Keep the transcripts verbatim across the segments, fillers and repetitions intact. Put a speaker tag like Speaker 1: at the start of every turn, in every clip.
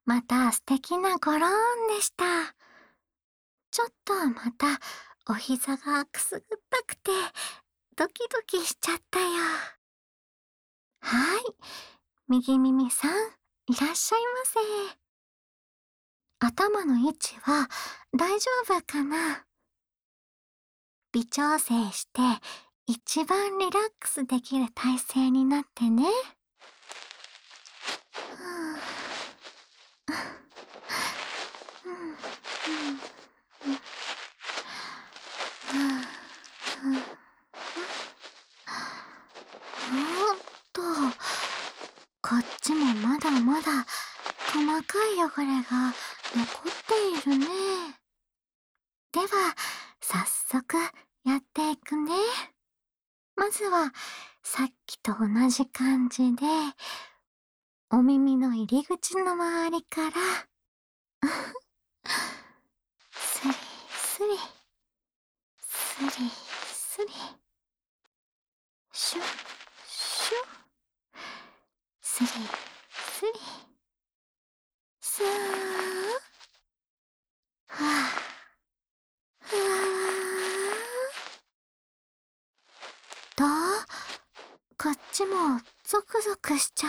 Speaker 1: また素敵なごろんでした。ちょっとまたお膝がくすぐったくてドキドキしちゃったよ。はい、右耳さん、いらっしゃいませ。頭の位置は大丈夫かな？微調整して一番リラックスできる体勢になってね。はあ、うん、うん、うん、はあ、はあ、おっと、こっちもまだまだ細かい汚れが残っているね。では、早速やっていくね。まずは、さっきと同じ感じで、お耳の入り口の周りから、スリスリ、スリスリ、シュッシュッ、スリスリ、スー、はぁ、ふわー。どう？こっちもゾクゾクしちゃ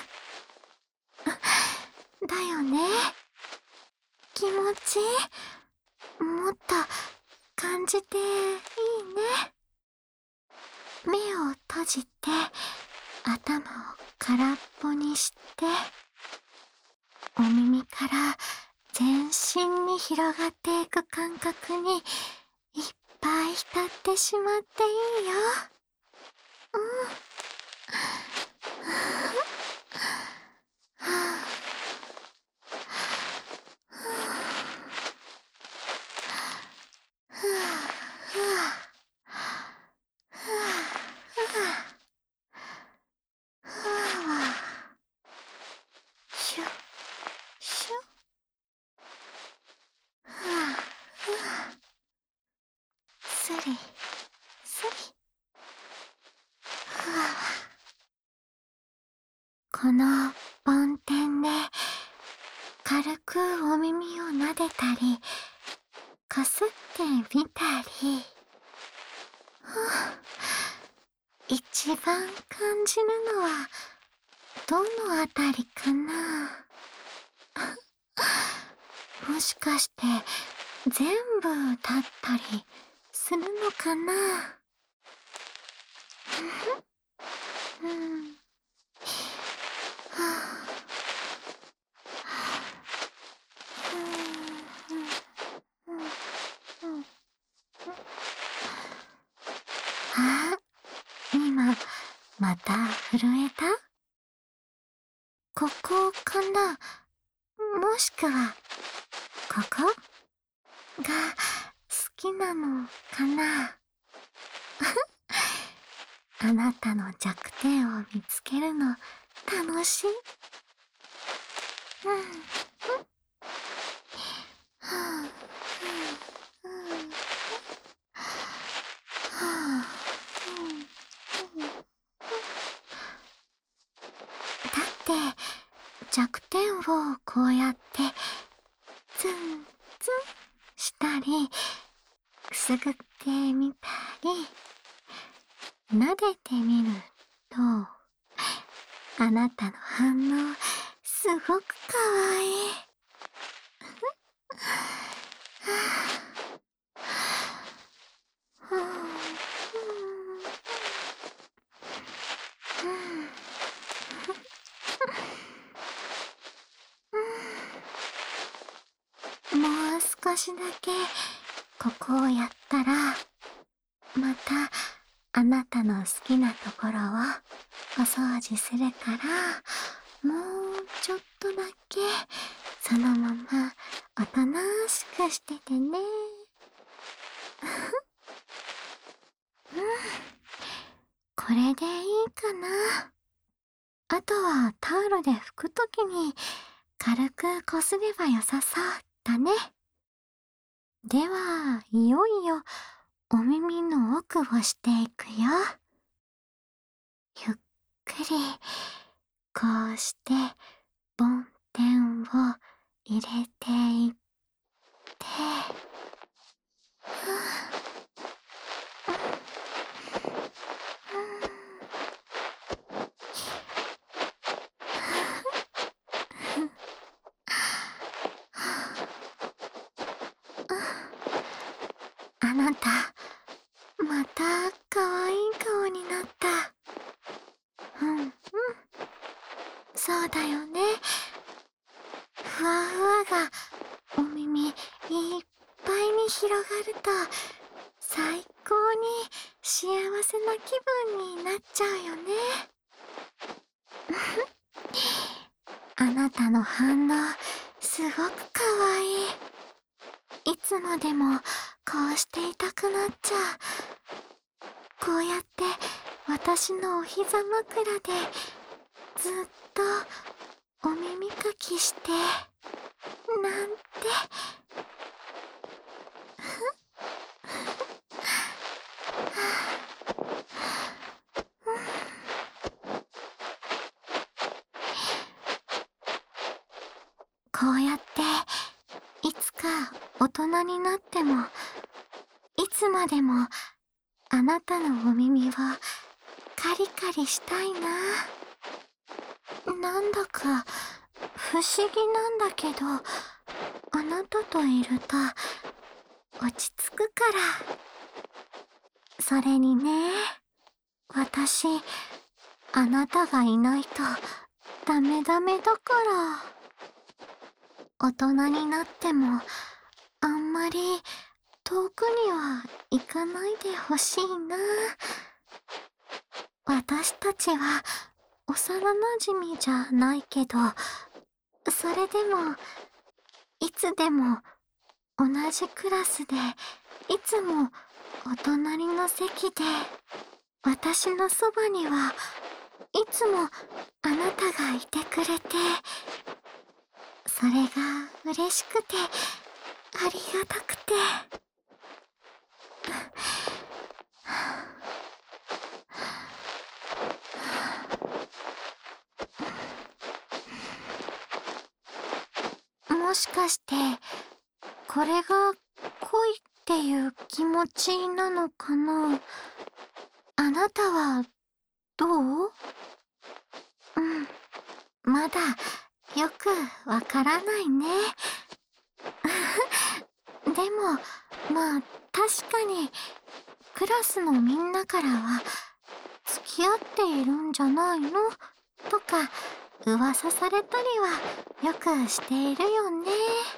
Speaker 1: う？だよね。気持ちいい。もっと感じていいね。目を閉じて頭を空っぽにして、お耳から全身に広がっていく感覚にいっぱい浸ってしまっていいよ。うん。はぁ、ふわふわ、ふわふわ、ふわわ、シュッシュッ、ふわふわ、スリスリ、ふわわ。この梵天で軽くお耳を撫でたり、かすってみたり、はあ、一番感じるのはどのあたりかな？もしかして全部だったりするのかな？うん。はあ、うん、うん、うん、うん。あ、今、また震えた？ここかな？もしくは、ここが好きなのかな？あなたの弱点を見つけるの楽しい？うん。うん。はあ、うん、うん。はあ、うん、うん。だって弱点をこうやってツンツンしたりくすぐってみたり撫でてみると、あなたの反応すごくかわいい。はあ、うん、うん、もう少しだけここをやったら、またあなたの好きなところをお掃除するから、もうちょっとだけそのままおとなしくしててね。うん、これでいいかな。あとはタオルで拭くときに軽くこすればよさそうだね。では、いよいよお耳の奥をしていくよ。ゆっくり、こうして梵天を入れていって、あなた、また可愛い顔になった。うんうん。そうだよね。ふわふわがお耳いっぱいに広がると、最高に幸せな気分になっちゃうよね。あなたの反応、すごくかわいい。いつまでもこうしていたくなっちゃう。こうやって私のお膝枕でずっとお耳かきして、なんて。こうやっていつか大人になっても、いつまでもあなたのお耳をカリカリしたいな。なんだか不思議なんだけど、あなたといると落ち着くから。それにね、私、あなたがいないとダメダメだから。大人になってもあんまり遠くには行かないでほしいな。私たちは幼なじみじゃないけど、それでもいつでも同じクラスで、いつもお隣の席で、私のそばにはいつもあなたがいてくれて、それが嬉しくてありがたくて。もしかしてこれが恋っていう気持ちなのかな。あなたはどう？うん、まだよくわからないね。でもまあ確かにクラスのみんなからは付き合っているんじゃないのとか噂されたりはよくしているよね。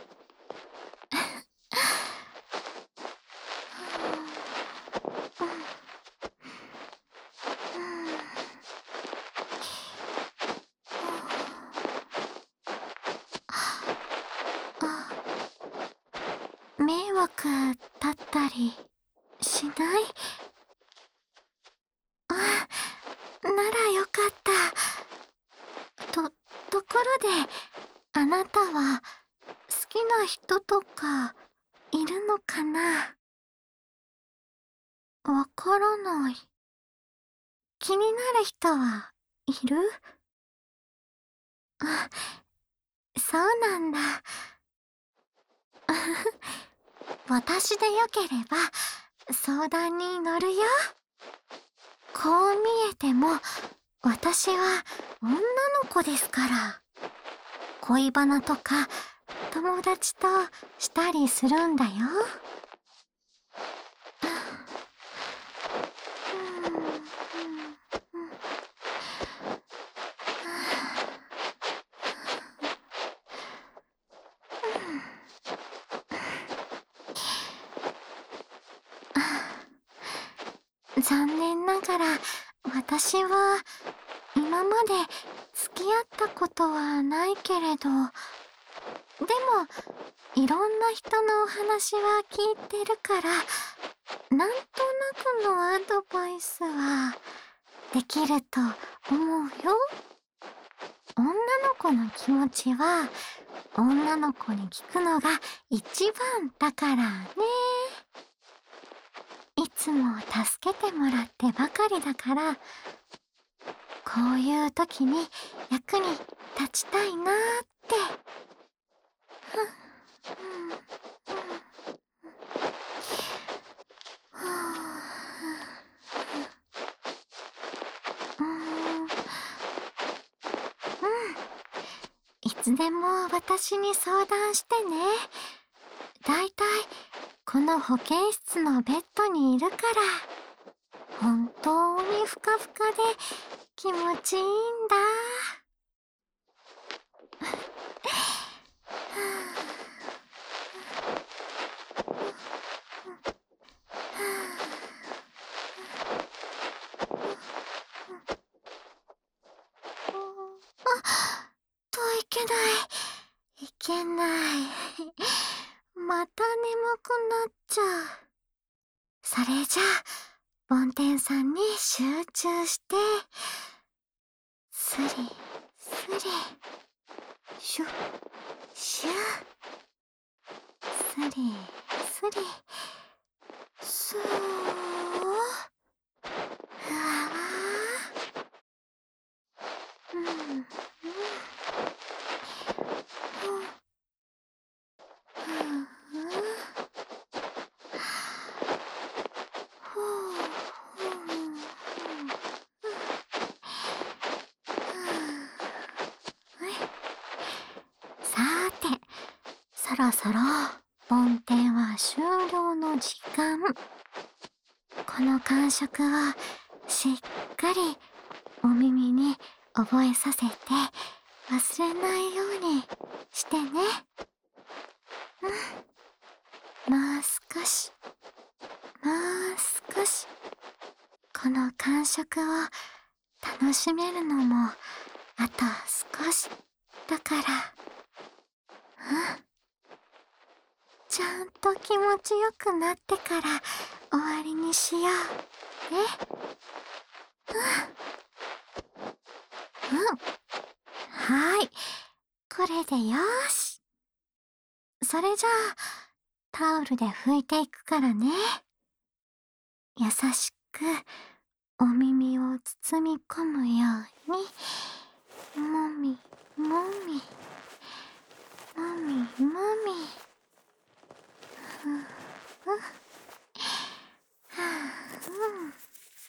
Speaker 1: 迷惑だったりしない？あ、ならよかった。と、ところで、あなたは好きな人とかいるのかな？わからない。気になる人はいる？あ、そうなんだ。私でよければ相談に乗るよ。こう見えても私は女の子ですから。恋バナとか友達としたりするんだよ。残念ながら私は今まで付き合ったことはないけれど、でもいろんな人のお話は聞いてるから、なんとなくのアドバイスはできると思うよ。女の子の気持ちは女の子に聞くのが一番だからね。いつも助けてもらってばかりだから、こういう時に役に立ちたいなーって。 いつでも私に相談してね。だいたいこの保健室のベッドにいるから。本当にふかふかで気持ちいいんだ。あ、といけない。いけない。また眠くなっちゃう。それじゃあ、梵天さんに集中して、スリ、スリ、シュ、シュ、スリ、スリ、スー、ふわわー、うん、うん、うん、うん、ふう、ふう、さーて、そろそろ梵天は終了の時間。この感触をしっかりお耳に覚えさせて忘れないようにしてね。うん。もう少し、もう少し。この感触を楽しめるのもあと少しだから。うん。ちゃんと気持ちよくなってから終わりにしよう。ね。うん。うん。はーい。これでよーし。それじゃあ、タオルで拭いていくからね。優しくお耳を包み込むように、もみ、もみ、もみ、もみ。ふふ。はぁ、うん。うん。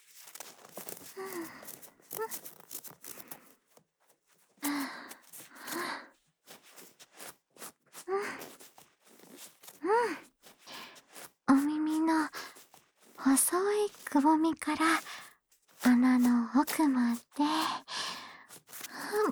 Speaker 1: うん。お耳の細いくぼみから穴の奥まで、うん、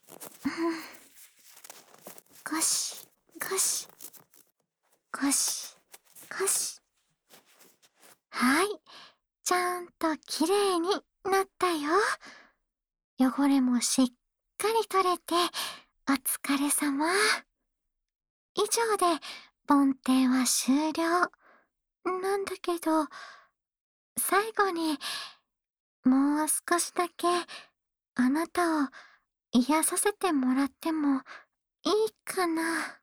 Speaker 1: ゴシゴシゴシゴシ。はい、ちゃんときれいになったよ。汚れもしっかり取れてお疲れ様。以上で梵天は終了なんだけど、最後にもう少しだけあなたを癒させてもらってもいいかな。